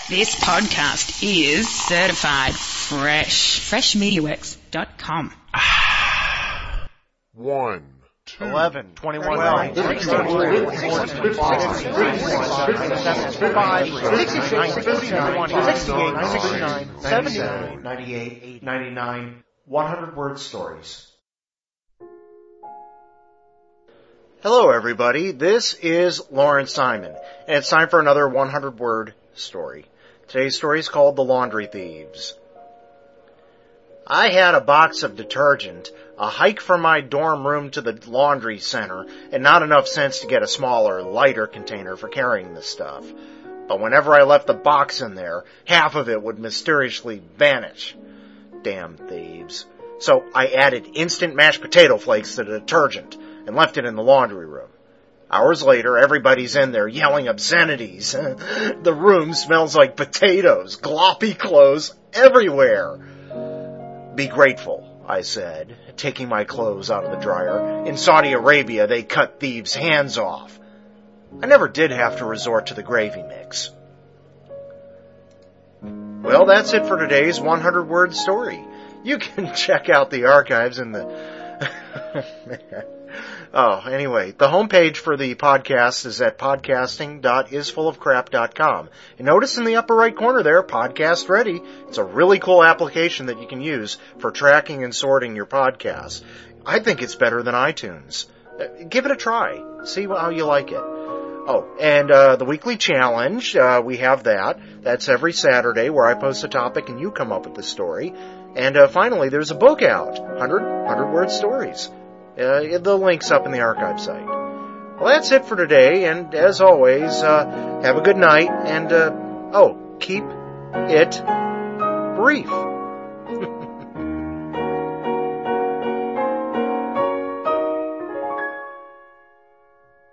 This podcast is certified fresh. FreshMediaWorks.com. 1, 2, 11, 21, 12, 98, 99, 100-word stories. Hello, everybody. This is Lawrence Simon, and it's time for another 100-word story. Today's story is called The Laundry Thieves. I had a box of detergent, a hike from my dorm room to the laundry center, and not enough sense to get a smaller, lighter container for carrying the stuff. But whenever I left the box in there, half of it would mysteriously vanish. Damn thieves. So I added instant mashed potato flakes to the detergent and left it in the laundry room. Hours later, everybody's in there yelling obscenities. The room smells like potatoes, gloppy clothes everywhere. Be grateful, I said, taking my clothes out of the dryer. In Saudi Arabia, they cut thieves' hands off. I never did have to resort to the gravy mix. Well, that's it for today's 100-word story. You can check out the archives in the... Anyway, the homepage for the podcast is at podcasting.isfullofcrap.com. And notice in the upper right corner there, Podcast Ready. It's a really cool application that you can use for tracking and sorting your podcasts. I think it's better than iTunes. Give it a try. See how you like it. Oh, and the weekly challenge, we have that. That's every Saturday where I post a topic and you come up with the story. And finally, there's a book out, 100-word stories. The link's up in the archive site. Well, that's it for today, and as always, have a good night, and, keep it brief.